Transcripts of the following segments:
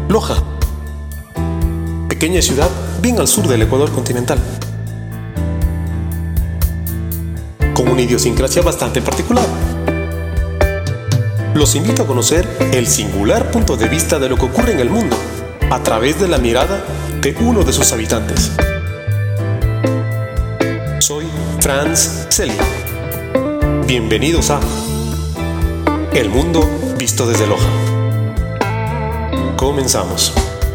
Loja, pequeña ciudad bien al sur del Ecuador continental, con una idiosincrasia bastante particular. Los invito a conocer el singular punto de vista de lo que ocurre en el mundo a través de la mirada de uno de sus habitantes. Soy Franz Celi. Bienvenidos a El Mundo Visto desde Loja. Comenzamos.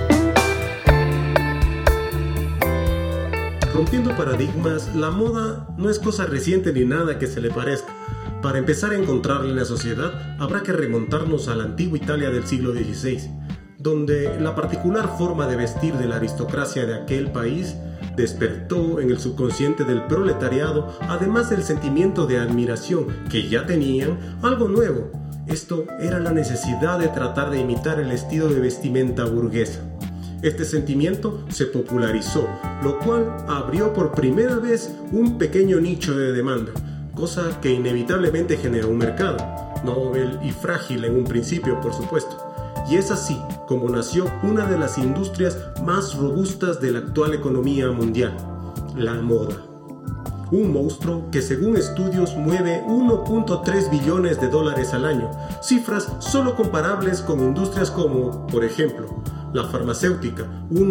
Rompiendo paradigmas, la moda no es cosa reciente ni nada que se le parezca. Para empezar a encontrarla en la sociedad, habrá que remontarnos a la antigua Italia del siglo XVI, donde la particular forma de vestir de la aristocracia de aquel país despertó en el subconsciente del proletariado, además del sentimiento de admiración que ya tenían, algo nuevo. Esto era la necesidad de tratar de imitar el estilo de vestimenta burguesa. Este sentimiento se popularizó, lo cual abrió por primera vez un pequeño nicho de demanda, cosa que inevitablemente generó un mercado, novel y frágil en un principio, por supuesto. Y es así como nació una de las industrias más robustas de la actual economía mundial, la moda. Un monstruo que según estudios mueve 1.3 billones de dólares al año, cifras solo comparables con industrias como, por ejemplo, la farmacéutica,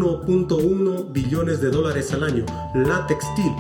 1.1 billones de dólares al año, la textil,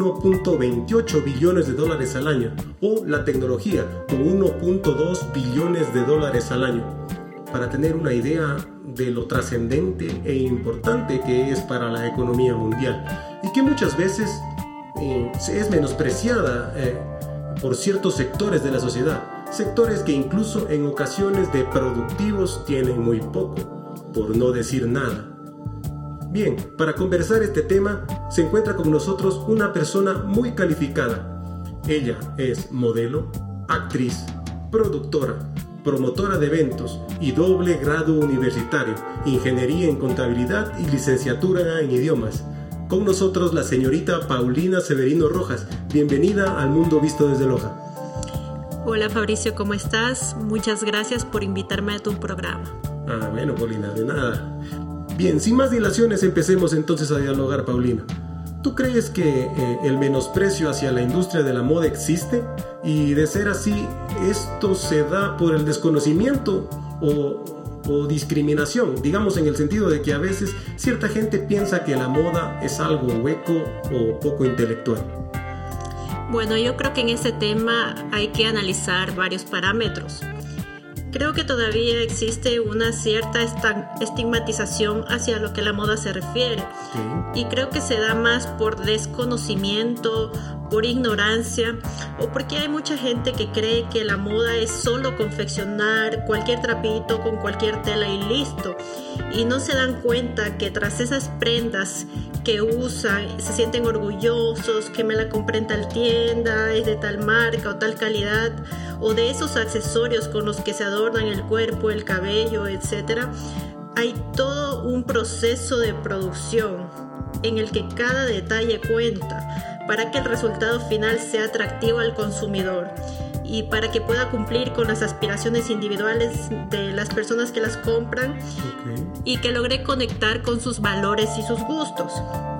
1.28 billones de dólares al año, o la tecnología, con 1.2 billones de dólares al año. Para tener una idea de lo trascendente e importante que es para la economía mundial, y que muchas veces es menospreciada por ciertos sectores de la sociedad, sectores que incluso en ocasiones de productivos tienen muy poco, por no decir nada. Bien, para conversar este tema se encuentra con nosotros una persona muy calificada. Ella es modelo, actriz, productora, promotora de eventos y doble grado universitario, ingeniería en contabilidad y licenciatura en idiomas. Con nosotros la señorita Paulina Severino Rojas. Bienvenida al Mundo Visto desde Loja. Hola Fabricio, ¿cómo estás? Muchas gracias por invitarme a tu programa. Bueno, Paulina, de nada. Bien, sin más dilaciones, empecemos entonces a dialogar, Paulina. ¿Tú crees que el menosprecio hacia la industria de la moda existe? Y de ser así, ¿esto se da por el desconocimiento o discriminación? Digamos, en el sentido de que a veces cierta gente piensa que la moda es algo hueco o poco intelectual. Bueno, yo creo que en este tema hay que analizar varios parámetros. Creo que todavía existe una cierta estigmatización hacia lo que la moda se refiere. Y creo que se da más por desconocimiento, por ignorancia, o porque hay mucha gente que cree que la moda es solo confeccionar cualquier trapito con cualquier tela y listo. Y no se dan cuenta que tras esas prendas que usan, se sienten orgullosos, que me la compré en tal tienda, es de tal marca o tal calidad, o de esos accesorios con los que se adornan el cuerpo, el cabello, etc. Hay todo un proceso de producción en el que cada detalle cuenta para que el resultado final sea atractivo al consumidor y para que pueda cumplir con las aspiraciones individuales de las personas que las compran y que logre conectar con sus valores y sus gustos.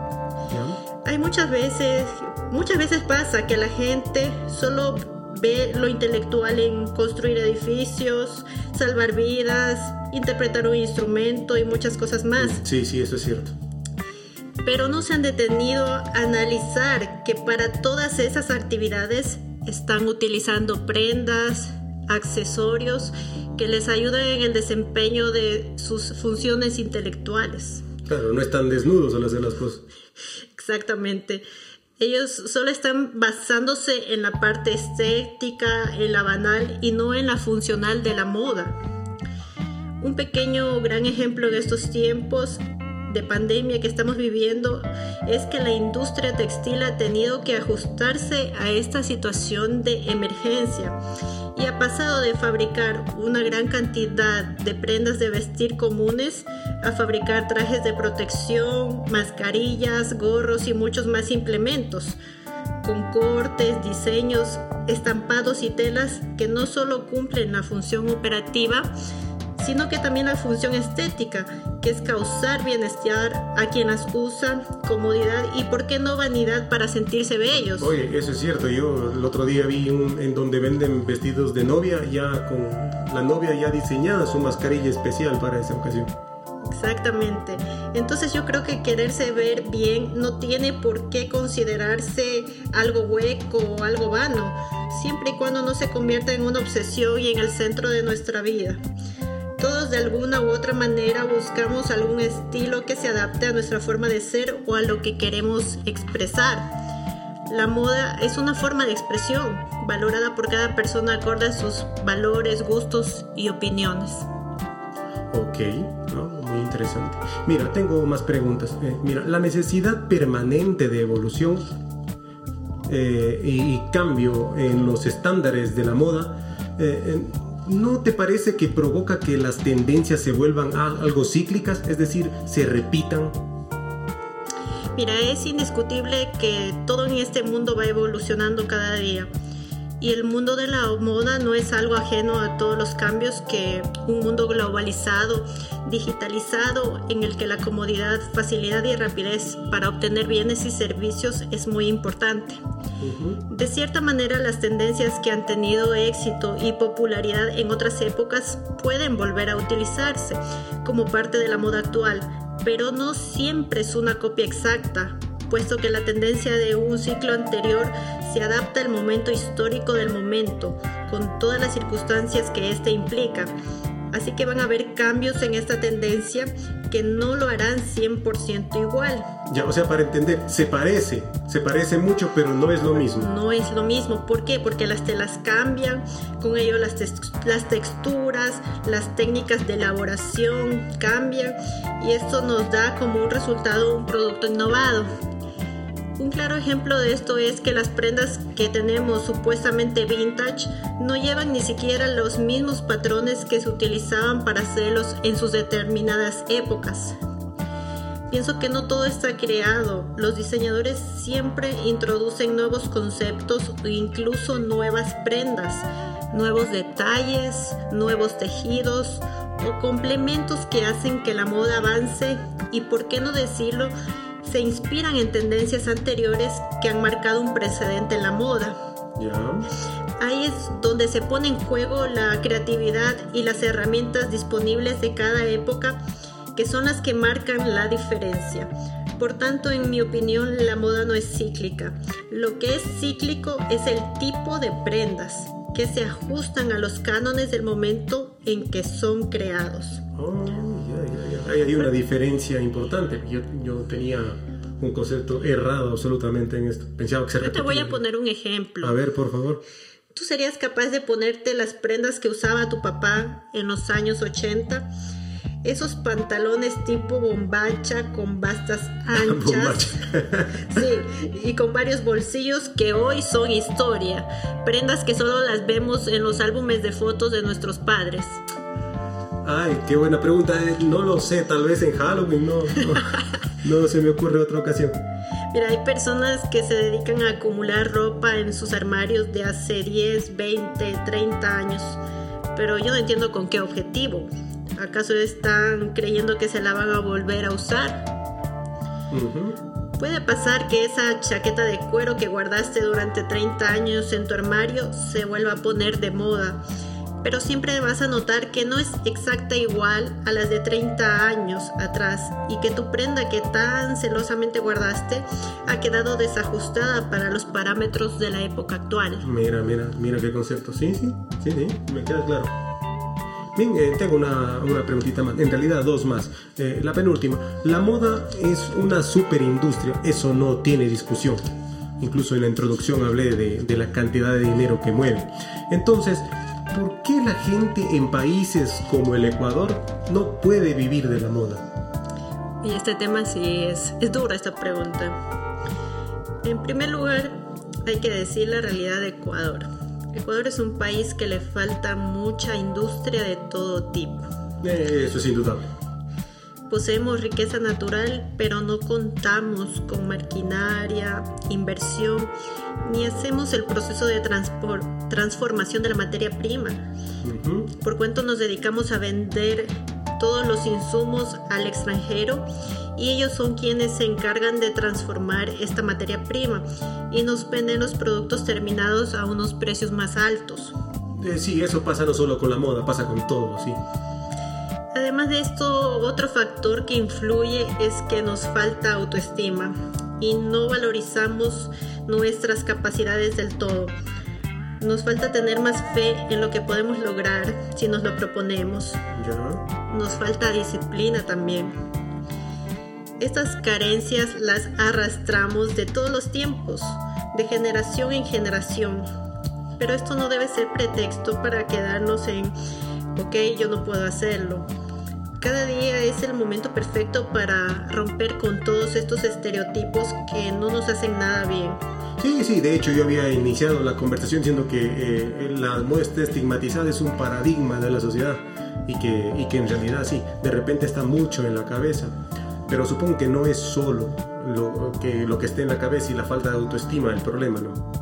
Hay muchas veces pasa que la gente solo ve lo intelectual en construir edificios, salvar vidas, interpretar un instrumento y muchas cosas más. Sí, eso es cierto. Pero no se han detenido a analizar que para todas esas actividades están utilizando prendas, accesorios que les ayudan en el desempeño de sus funciones intelectuales. Claro, no están desnudos al hacer las cosas. Exactamente. Ellos solo están basándose en la parte estética, en la banal y no en la funcional de la moda. Un pequeño gran ejemplo en estos tiempos de pandemia que estamos viviendo es que la industria textil ha tenido que ajustarse a esta situación de emergencia y ha pasado de fabricar una gran cantidad de prendas de vestir comunes a fabricar trajes de protección, mascarillas, gorros y muchos más implementos con cortes, diseños, estampados y telas que no solo cumplen la función operativa, sino que también la función estética, que es causar bienestar a quien las usa, comodidad y, ¿por qué no, vanidad para sentirse bellos? Oye, eso es cierto. Yo el otro día vi en donde venden vestidos de novia, ya con la novia ya diseñada su mascarilla especial para esa ocasión. Exactamente. Entonces yo creo que quererse ver bien no tiene por qué considerarse algo hueco o algo vano, siempre y cuando no se convierta en una obsesión y en el centro de nuestra vida. Todos de alguna u otra manera buscamos algún estilo que se adapte a nuestra forma de ser o a lo que queremos expresar. La moda es una forma de expresión, valorada por cada persona acorde a sus valores, gustos y opiniones. Ok, ¿no? Muy interesante. Mira, tengo más preguntas. Mira, la necesidad permanente de evolución y cambio en los estándares de la moda, ¿no te parece que provoca que las tendencias se vuelvan algo cíclicas, es decir, se repitan? Mira, es indiscutible que todo en este mundo va evolucionando cada día. Y el mundo de la moda no es algo ajeno a todos los cambios que un mundo globalizado, digitalizado, en el que la comodidad, facilidad y rapidez para obtener bienes y servicios es muy importante. De cierta manera, las tendencias que han tenido éxito y popularidad en otras épocas pueden volver a utilizarse como parte de la moda actual, pero no siempre es una copia exacta, puesto que la tendencia de un ciclo anterior se adapta al momento histórico del momento, con todas las circunstancias que éste implica. Así que van a haber cambios en esta tendencia que no lo harán 100% igual. Ya, o sea, para entender, se parece mucho, pero no es lo mismo. No es lo mismo. ¿Por qué? Porque las telas cambian, con ello las texturas, las técnicas de elaboración cambian, y esto nos da como un resultado un producto innovado. Un claro ejemplo de esto es que las prendas que tenemos supuestamente vintage no llevan ni siquiera los mismos patrones que se utilizaban para hacerlos en sus determinadas épocas. Pienso que no todo está creado. Los diseñadores siempre introducen nuevos conceptos o incluso nuevas prendas, nuevos detalles, nuevos tejidos o complementos que hacen que la moda avance y, por qué no decirlo, se inspiran en tendencias anteriores que han marcado un precedente en la moda. Ahí es donde se pone en juego la creatividad y las herramientas disponibles de cada época, que son las que marcan la diferencia. Por tanto, en mi opinión, la moda no es cíclica. Lo que es cíclico es el tipo de prendas que se ajustan a los cánones del momento en que son creados. Hay una diferencia importante. Yo tenía un concepto errado absolutamente en esto. Pensaba que se repetía. Yo te voy a poner un ejemplo. A ver, por favor. ¿Tú serías capaz de ponerte las prendas que usaba tu papá en los años 80? Esos pantalones tipo bombacha con bastas anchas. Sí, y con varios bolsillos que hoy son historia. Prendas que solo las vemos en los álbumes de fotos de nuestros padres. Ay, qué buena pregunta. No lo sé, tal vez en Halloween, no se me ocurre otra ocasión. Mira, hay personas que se dedican a acumular ropa en sus armarios de hace 10, 20, 30 años. Pero yo no entiendo con qué objetivo. ¿Acaso están creyendo que se la van a volver a usar? Puede pasar que esa chaqueta de cuero que guardaste durante 30 años en tu armario se vuelva a poner de moda, pero siempre vas a notar que no es exacta igual a las de 30 años atrás y que tu prenda que tan celosamente guardaste ha quedado desajustada para los parámetros de la época actual. Mira qué concepto. Sí, me queda claro. Bien, tengo una preguntita más, en realidad dos más. La penúltima, la moda es una superindustria, eso no tiene discusión. Incluso en la introducción hablé de la cantidad de dinero que mueve. Entonces, ¿por qué la gente en países como el Ecuador no puede vivir de la moda? Y este tema sí es dura esta pregunta. En primer lugar, hay que decir la realidad de Ecuador. Ecuador es un país que le falta mucha industria de todo tipo. Eso es indudable. poseemos riqueza natural, pero no contamos con maquinaria, inversión, ni hacemos el proceso de transformación de la materia prima. Por cuanto nos dedicamos a vender todos los insumos al extranjero y ellos son quienes se encargan de transformar esta materia prima y nos venden los productos terminados a unos precios más altos. Sí, eso pasa no solo con la moda, pasa con todo, sí. Además de esto, otro factor que influye es que nos falta autoestima y no valorizamos nuestras capacidades del todo. Nos falta tener más fe en lo que podemos lograr si nos lo proponemos. ¿Ya? Nos falta disciplina también. Estas carencias las arrastramos de todos los tiempos, de generación en generación. Pero esto no debe ser pretexto para quedarnos en, ok, yo no puedo hacerlo. Cada día es el momento perfecto para romper con todos estos estereotipos que no nos hacen nada bien. Sí, de hecho yo había iniciado la conversación diciendo que la moda estigmatizada es un paradigma de la sociedad y que en realidad sí, de repente está mucho en la cabeza, pero supongo que no es solo lo que esté en la cabeza y la falta de autoestima el problema, ¿no?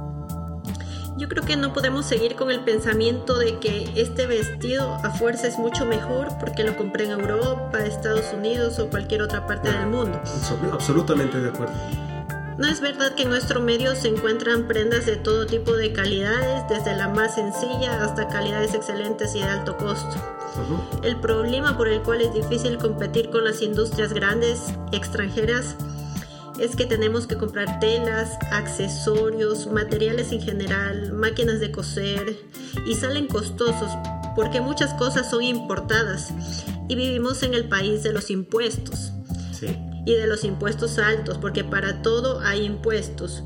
Yo creo que no podemos seguir con el pensamiento de que este vestido a fuerza es mucho mejor porque lo compré en Europa, Estados Unidos o cualquier otra parte del mundo. Absolutamente de acuerdo. No es verdad que en nuestro medio se encuentran prendas de todo tipo de calidades, desde la más sencilla hasta calidades excelentes y de alto costo. El problema por el cual es difícil competir con las industrias grandes extranjeras es que tenemos que comprar telas, accesorios, materiales en general, máquinas de coser y salen costosos porque muchas cosas son importadas y vivimos en el país de los impuestos. Sí. Y de los impuestos altos, porque para todo hay impuestos.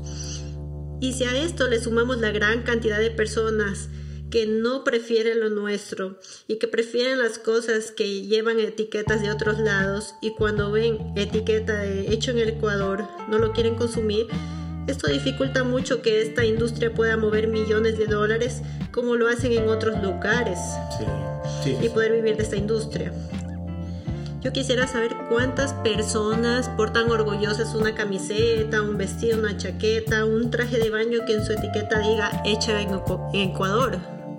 Y si a esto le sumamos la gran cantidad de personas que no prefieren lo nuestro y que prefieren las cosas que llevan etiquetas de otros lados y cuando ven etiqueta de hecho en el Ecuador no lo quieren consumir, esto dificulta mucho que esta industria pueda mover millones de dólares como lo hacen en otros lugares y poder vivir de esta industria. Yo quisiera saber cuántas personas portan orgullosas una camiseta, un vestido, una chaqueta, un traje de baño que en su etiqueta diga hecha en Ecuador.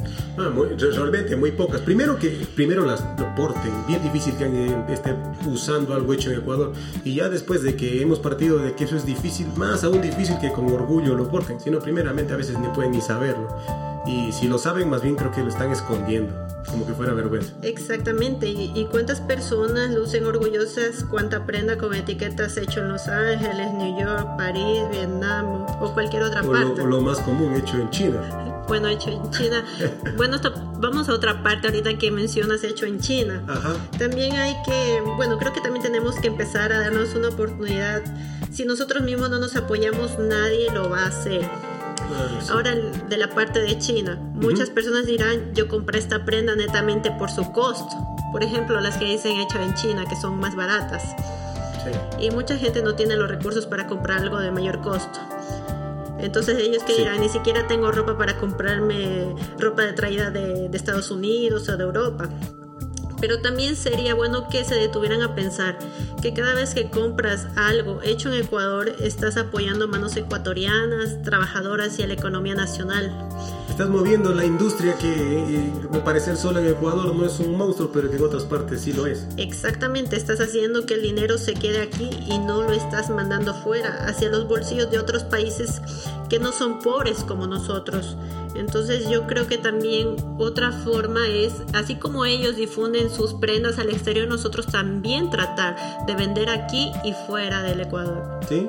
Realmente muy pocas. Primero las lo porten, bien difícil que alguien esté usando algo hecho en Ecuador, y ya después de que hemos partido de que eso es difícil, más aún difícil que con orgullo lo porten, sino primeramente a veces ni pueden ni saberlo, y si lo saben más bien creo que lo están escondiendo, como que fuera vergüenza. Exactamente, y cuántas personas lucen orgullosas cuánta prenda con etiquetas hecho en Los Ángeles, New York, París, Vietnam o cualquier otra parte. O lo más común, hecho en China. Bueno, hecho en China. Bueno, vamos a otra parte ahorita que mencionas hecho en China. Ajá. También creo que también tenemos que empezar a darnos una oportunidad. Si nosotros mismos no nos apoyamos, nadie lo va a hacer. Sí. Ahora, de la parte de China, muchas personas dirán, yo compré esta prenda netamente por su costo. Por ejemplo, las que dicen hecho en China, que son más baratas. Sí. Y mucha gente no tiene los recursos para comprar algo de mayor costo. Entonces ellos que dirán, ni siquiera tengo ropa para comprarme ropa traída de Estados Unidos o de Europa. Pero también sería bueno que se detuvieran a pensar que cada vez que compras algo hecho en Ecuador, estás apoyando manos ecuatorianas, trabajadoras y a la economía nacional. Estás moviendo la industria que, me parece, solo en Ecuador no es un monstruo, pero que en otras partes sí lo es. Exactamente, estás haciendo que el dinero se quede aquí y no lo estás mandando fuera, hacia los bolsillos de otros países que no son pobres como nosotros. Entonces yo creo que también otra forma es, así como ellos difunden sus prendas al exterior, nosotros también tratar de vender aquí y fuera del Ecuador. Sí.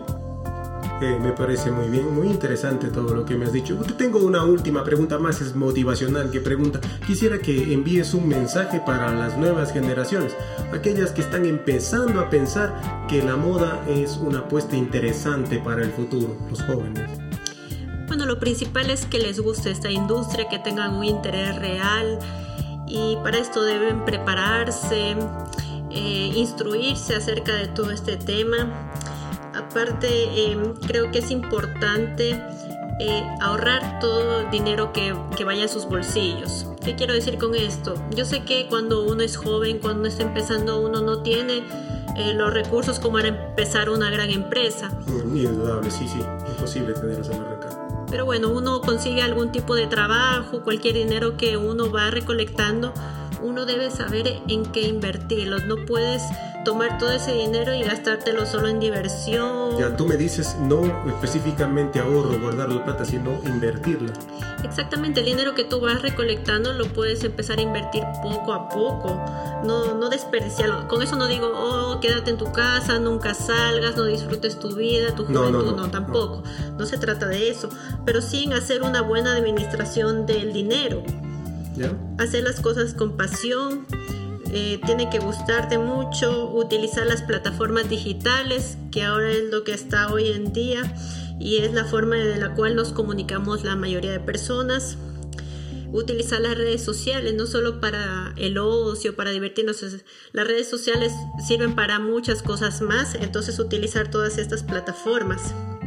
Me parece muy bien, muy interesante todo lo que me has dicho. Tengo una última pregunta más, es motivacional, que pregunta: quisiera que envíes un mensaje para las nuevas generaciones, aquellas que están empezando a pensar que la moda es una apuesta interesante para el futuro, los jóvenes. Bueno, lo principal es que les guste esta industria, que tengan un interés real, y para esto deben prepararse, instruirse acerca de todo este tema. Aparte, creo que es importante ahorrar todo el dinero que vaya a sus bolsillos. ¿Qué quiero decir con esto? Yo sé que cuando uno es joven, cuando uno está empezando, uno no tiene los recursos como para empezar una gran empresa. Indudable, sí, imposible tenerlos en la arrancada. Pero bueno, uno consigue algún tipo de trabajo, cualquier dinero que uno va recolectando, uno debe saber en qué invertirlo. No puedes tomar todo ese dinero y gastártelo solo en diversión. Ya, tú me dices no específicamente ahorro, guardar la plata, sino invertirla. Exactamente, el dinero que tú vas recolectando lo puedes empezar a invertir poco a poco, no desperdiciarlo. Con eso no digo, quédate en tu casa, nunca salgas, no disfrutes tu vida, tu juventud, no, tampoco. No se trata de eso, pero sí en hacer una buena administración del dinero. ¿Ya? Hacer las cosas con pasión, tiene que gustarte mucho, utilizar las plataformas digitales, que ahora es lo que está hoy en día y es la forma de la cual nos comunicamos la mayoría de personas. Utilizar las redes sociales, no solo para el ocio, para divertirnos. Las redes sociales sirven para muchas cosas más, entonces utilizar todas estas plataformas.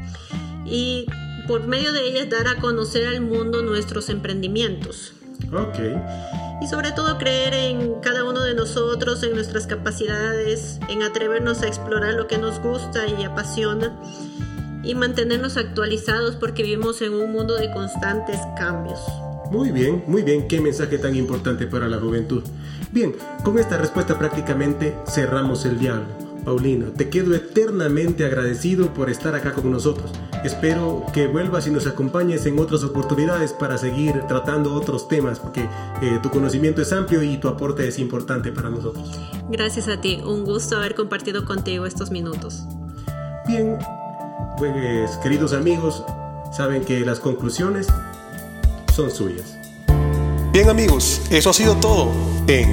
Y por medio de ellas dar a conocer al mundo nuestros emprendimientos. Ok. Y sobre todo creer en cada uno de nosotros, en nuestras capacidades, en atrevernos a explorar lo que nos gusta y apasiona y mantenernos actualizados porque vivimos en un mundo de constantes cambios. Muy bien, qué mensaje tan importante para la juventud. Bien, con esta respuesta prácticamente cerramos el diálogo. Paulina, te quedo eternamente agradecido por estar acá con nosotros. Espero que vuelvas y nos acompañes en otras oportunidades para seguir tratando otros temas, porque tu conocimiento es amplio y tu aporte es importante para nosotros. Gracias a ti, un gusto haber compartido contigo estos minutos. Bien, pues queridos amigos, saben que las conclusiones son suyas. Bien amigos, eso ha sido todo en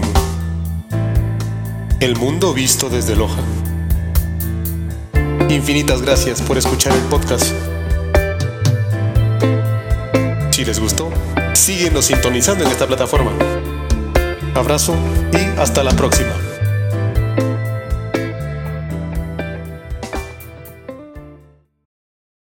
El Mundo Visto desde Loja. Infinitas gracias por escuchar el podcast. Si les gustó, síguenos sintonizando en esta plataforma. Abrazo y hasta la próxima.